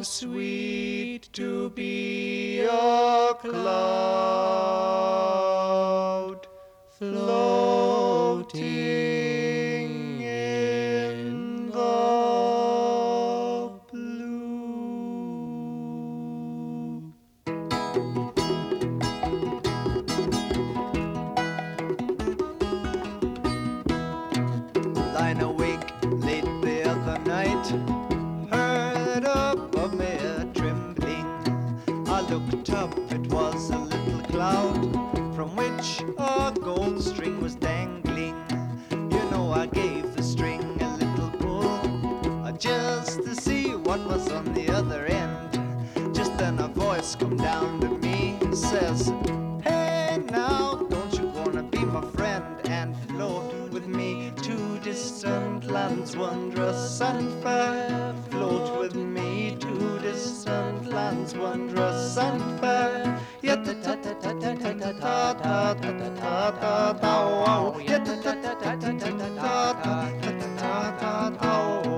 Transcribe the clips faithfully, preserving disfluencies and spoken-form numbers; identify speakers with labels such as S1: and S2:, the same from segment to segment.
S1: sweet to be a cloud floating in the blue. Lying awake late the other night, heard above me a trembling. I looked up, it was a little cloud from which a gold string was dangling. You know I gave the string a little pull, uh, just to see what was on the other end. Just then a voice come down to me, says, "Hey now, don't you wanna be my friend and float with me to distant lands wondrous and fair? Float with me to distant lands wondrous and fair." Yet ta ta ta ta ta ta ta ta ta ta ta ta. Yet ta ta ta ta ta ta ta ta ta ta ta.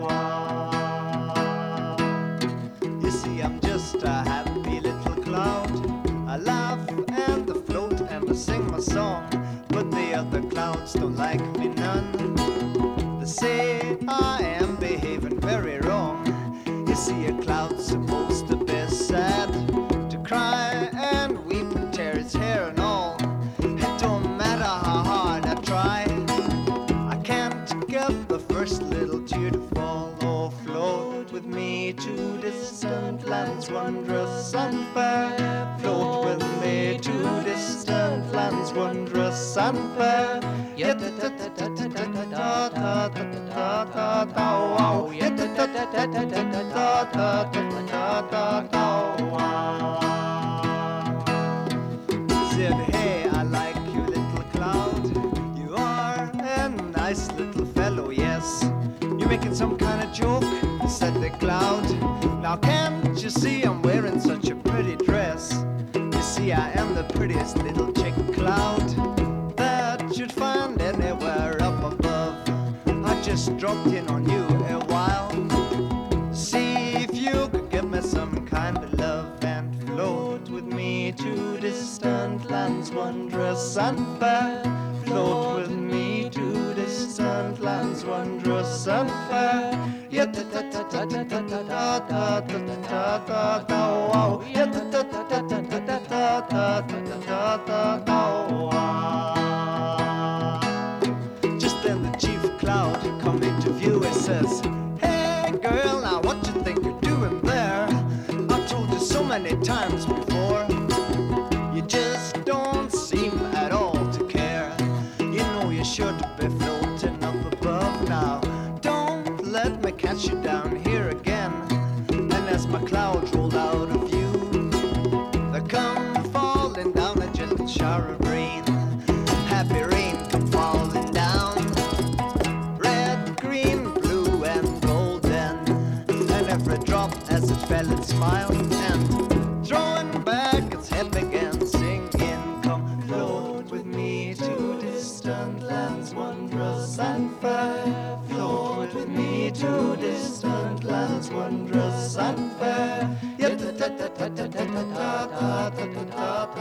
S1: You see, I'm just a happy little cloud. I laugh and I float and I sing my song, but the other clouds don't like me none. They say I am behaving very wrong. You see, a cloud's supposed to be sad, to cry and weep and tear its hair and all. It don't matter how hard I try, I can't get the first little tear to fall. Oh, float with me to distant lands wondrous and fair. Float with me to distant lands wondrous and fair. Yet ta ta ta ta ta ta ta ta ta ta ta. Yet ta ta ta ta ta ta ta ta ta ta. Said, "Hey, I like you, little cloud. You are a nice little fellow, yes. You making some kind of joke?" said the cloud. "Now can't you see I'm wearing such a pretty dress? You see, I am the prettiest little chick cloud that you'd find anywhere up above. I just dropped in on you a while, see if you could give me some kind of love and float with me to distant lands wondrous and fair. Float with me to distant lands wondrous and fair. Yet ta ta ta ta ta ta ta ta ta ta ta ta. Yet ta ta ta ta ta ta ta ta ta ta ta. Just then the chief cloud come into view and says, "Hey girl, now what you think you're doing there? I told you so many times before, you just don't seem at all to care. You know you should be floating up above now. Don't let me catch you down here again." And as my clouds rolled out of view, they come falling down a gentle shower of rain. Happy rain come falling down, red, green, blue and golden. And every drop as it fell it smiled, and throwing back its head began singing, "Come float with me to distant lands wondrous and fair. Float with me to distant lands wondrous and fair." Yet ta ta ta ta ta ta ta ta ta ta